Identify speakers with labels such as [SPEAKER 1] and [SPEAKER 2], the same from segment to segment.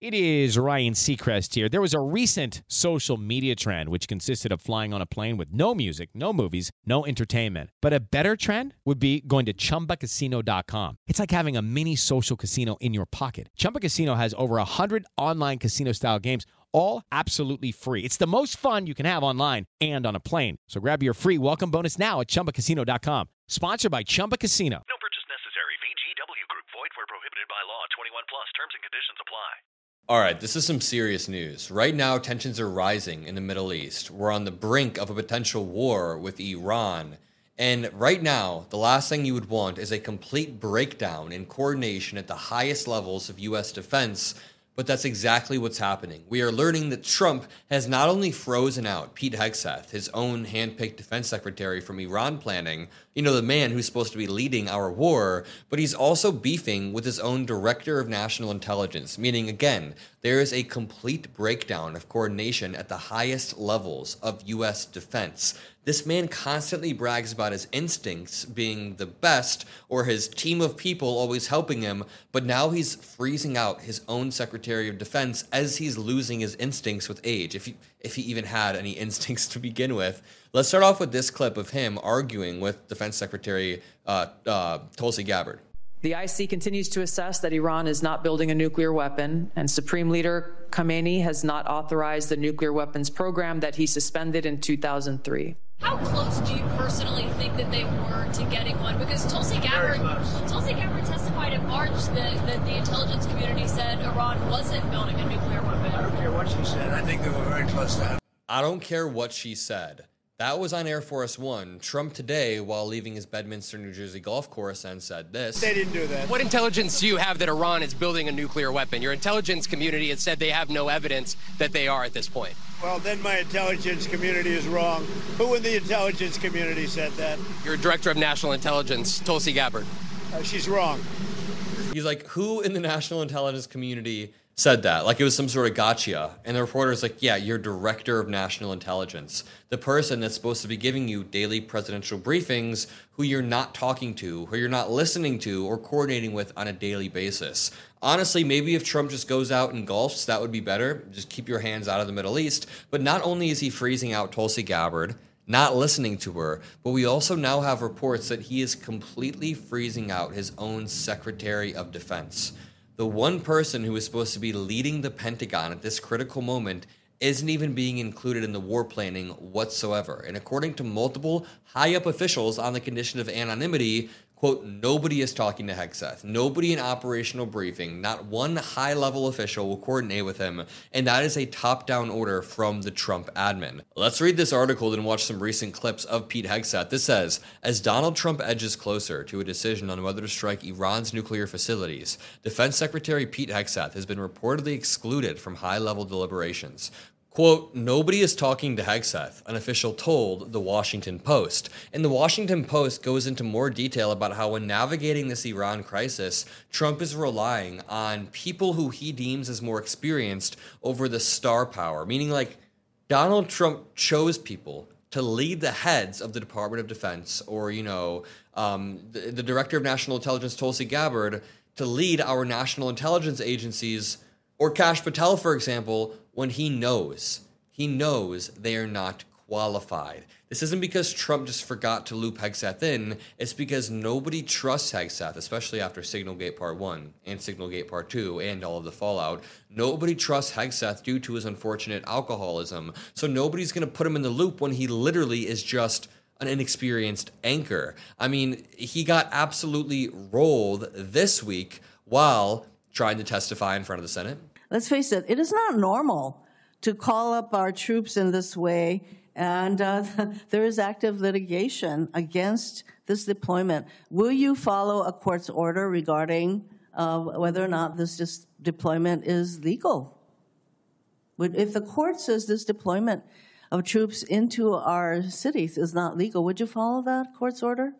[SPEAKER 1] It is Ryan Seacrest here. There was a recent social media trend which consisted of flying on a plane with no music, no movies, no entertainment. But a better trend would be going to ChumbaCasino.com. It's like having a mini social casino in your pocket. Chumba Casino has over 100 online casino-style games, all absolutely free. It's the most fun you can have online and on a plane. So grab your free welcome bonus now at ChumbaCasino.com. Sponsored by Chumba Casino.
[SPEAKER 2] No purchase necessary. VGW Group. Void where prohibited by law. 21 plus. Terms and conditions apply.
[SPEAKER 3] All right, this is some serious news. Right now, tensions are rising in the Middle East. We're on the brink of a potential war with Iran. And right now, the last thing you would want is a complete breakdown in coordination at the highest levels of U.S. defense. But that's exactly what's happening. We are learning that Trump has not only frozen out Pete Hegseth, his own handpicked defense secretary from Iran planning, the man who's supposed to be leading our war, but he's also beefing with his own director of national intelligence, meaning, again, there is a complete breakdown of coordination at the highest levels of U.S. defense. This man constantly brags about his instincts being the best or his team of people always helping him, but now he's freezing out his own Secretary of Defense as he's losing his instincts with age, if he even had any instincts to begin with. Let's start off with this clip of him arguing with Defense Secretary Tulsi Gabbard.
[SPEAKER 4] The IC continues to assess that Iran is not building a nuclear weapon, and Supreme Leader Khamenei has not authorized the nuclear weapons program that he suspended in 2003.
[SPEAKER 5] How close do you personally think that they were to getting one? Because Tulsi Gabbard testified in March that the intelligence community said Iran wasn't building a nuclear weapon.
[SPEAKER 6] I don't care what she said. I think they were very close to that.
[SPEAKER 3] I don't care what she said. That was on Air Force One. Trump today, while leaving his Bedminster, New Jersey golf course, and said this.
[SPEAKER 6] They didn't do that.
[SPEAKER 7] What intelligence do you have that Iran is building a nuclear weapon? Your intelligence community has said they have no evidence that they are at this point.
[SPEAKER 6] Well, then my intelligence community is wrong. Who in the intelligence community said that?
[SPEAKER 7] Your director of national intelligence, Tulsi Gabbard.
[SPEAKER 6] She's wrong.
[SPEAKER 3] He's like, who in the national intelligence community said that? Like it was some sort of gotcha. And the reporter's like, yeah, you're director of national intelligence. The person that's supposed to be giving you daily presidential briefings who you're not talking to, who you're not listening to or coordinating with on a daily basis. Honestly, maybe if Trump just goes out and golfs, that would be better. Just keep your hands out of the Middle East. But not only is he freezing out Tulsi Gabbard, not listening to her, but we also now have reports that he is completely freezing out his own Secretary of Defense. The one person who is supposed to be leading the Pentagon at this critical moment isn't even being included in the war planning whatsoever. And according to multiple high-up officials on the condition of anonymity, quote, nobody is talking to Hegseth. Nobody in operational briefing, not one high-level official will coordinate with him, and that is a top-down order from the Trump admin. Let's read this article and watch some recent clips of Pete Hegseth. This says, as Donald Trump edges closer to a decision on whether to strike Iran's nuclear facilities, Defense Secretary Pete Hegseth has been reportedly excluded from high-level deliberations. Quote, nobody is talking to Hegseth, an official told The Washington Post. And The Washington Post goes into more detail about how when navigating this Iran crisis, Trump is relying on people who he deems as more experienced over the star power, meaning like Donald Trump chose people to lead the heads of the Department of Defense or, the Director of National Intelligence, Tulsi Gabbard, to lead our national intelligence agencies, or Kash Patel, for example, when he knows they are not qualified. This isn't because Trump just forgot to loop Hegseth in. It's because nobody trusts Hegseth, especially after Signalgate Part 1 and Signalgate Part 2 and all of the fallout. Nobody trusts Hegseth due to his unfortunate alcoholism. So nobody's going to put him in the loop when he literally is just an inexperienced anchor. I mean, he got absolutely rolled this week while trying to testify in front of the Senate.
[SPEAKER 8] Let's face it, it is not normal to call up our troops in this way, and there is active litigation against this deployment. Will you follow a court's order regarding whether or not this deployment is legal? If the court says this deployment of troops into our cities is not legal, would you follow that court's order?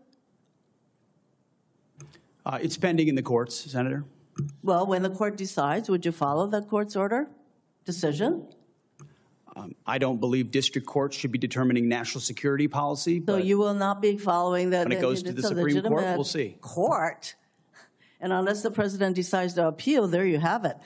[SPEAKER 9] It's pending in the courts, Senator.
[SPEAKER 8] Well, when the court decides, would you follow that court's order decision?
[SPEAKER 9] I don't believe district courts should be determining national security policy.
[SPEAKER 8] So you will not be following that.
[SPEAKER 9] When it goes to the Supreme Court, we'll see.
[SPEAKER 8] Court. And unless the president decides to appeal, there you have it.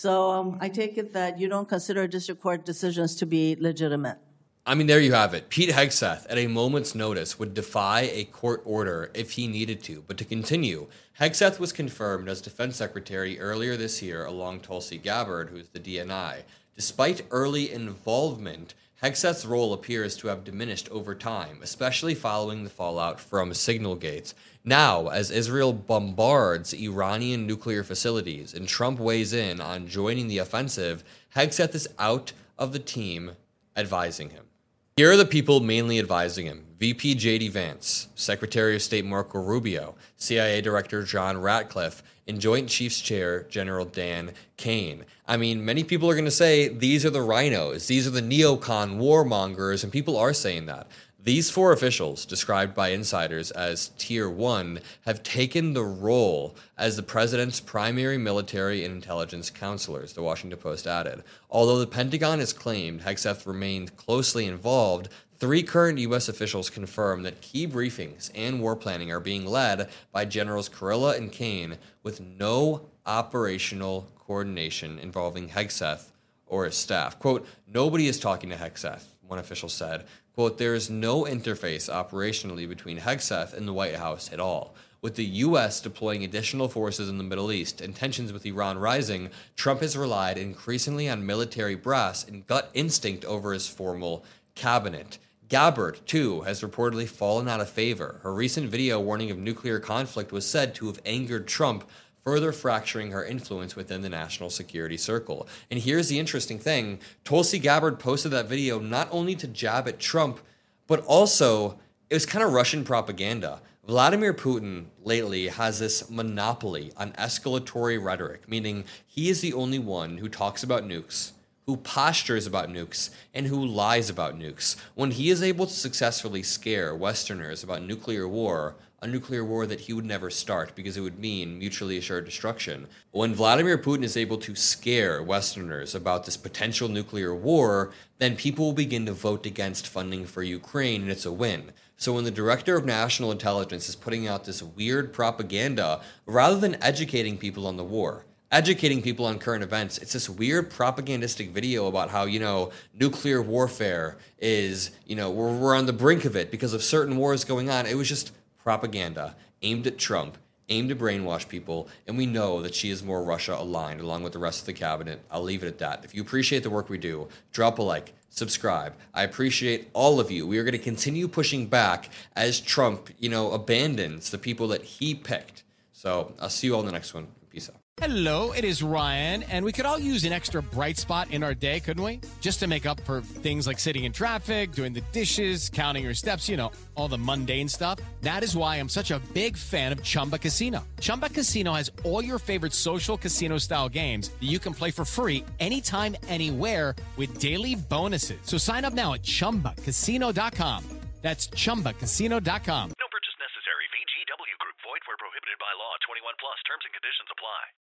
[SPEAKER 8] So I take it that you don't consider district court decisions to be legitimate.
[SPEAKER 3] I mean, there you have it. Pete Hegseth, at a moment's notice, would defy a court order if he needed to. But to continue, Hegseth was confirmed as defense secretary earlier this year along Tulsi Gabbard, who's the DNI. Despite early involvement, Hegseth's role appears to have diminished over time, especially following the fallout from Signalgate. Now, as Israel bombards Iranian nuclear facilities and Trump weighs in on joining the offensive, Hegseth is out of the team advising him. Here are the people mainly advising him. VP J.D. Vance, Secretary of State Marco Rubio, CIA Director John Ratcliffe, and Joint Chiefs Chair General Dan Kane. I mean, many people are going to say these are the rhinos, these are the neocon warmongers, and people are saying that. These four officials, described by insiders as Tier 1, have taken the role as the president's primary military and intelligence counselors, the Washington Post added. Although the Pentagon has claimed Hegseth remained closely involved, 3 current U.S. officials confirm that key briefings and war planning are being led by Generals Kurilla and Kane, with no operational coordination involving Hegseth or his staff. Quote, nobody is talking to Hegseth, one official said. Quote, there is no interface operationally between Hegseth and the White House at all. With the U.S. deploying additional forces in the Middle East and tensions with Iran rising, Trump has relied increasingly on military brass and gut instinct over his formal cabinet. Gabbard, too, has reportedly fallen out of favor. Her recent video warning of nuclear conflict was said to have angered Trump, further fracturing her influence within the national security circle. And here's the interesting thing. Tulsi Gabbard posted that video not only to jab at Trump, but also it was kind of Russian propaganda. Vladimir Putin lately has this monopoly on escalatory rhetoric, meaning he is the only one who talks about nukes, who postures about nukes, and who lies about nukes. When he is able to successfully scare Westerners about nuclear war, a nuclear war that he would never start because it would mean mutually assured destruction. When Vladimir Putin is able to scare Westerners about this potential nuclear war, then people will begin to vote against funding for Ukraine, and it's a win. So when the Director of National Intelligence is putting out this weird propaganda, rather than educating people on the war, educating people on current events, it's this weird propagandistic video about how, nuclear warfare is, we're on the brink of it because of certain wars going on. It was just propaganda aimed at Trump, aimed to brainwash people, and we know that she is more Russia aligned along with the rest of the cabinet. I'll leave it at that. If you appreciate the work we do, drop a like, subscribe. I appreciate all of you. We are going to continue pushing back as Trump, abandons the people that he picked. So I'll see you all in the next one. Peace out.
[SPEAKER 1] Hello, it is Ryan, and we could all use an extra bright spot in our day, couldn't we? Just to make up for things like sitting in traffic, doing the dishes, counting your steps, all the mundane stuff. That is why I'm such a big fan of Chumba Casino. Chumba Casino has all your favorite social casino-style games that you can play for free anytime, anywhere with daily bonuses. So sign up now at ChumbaCasino.com. That's ChumbaCasino.com.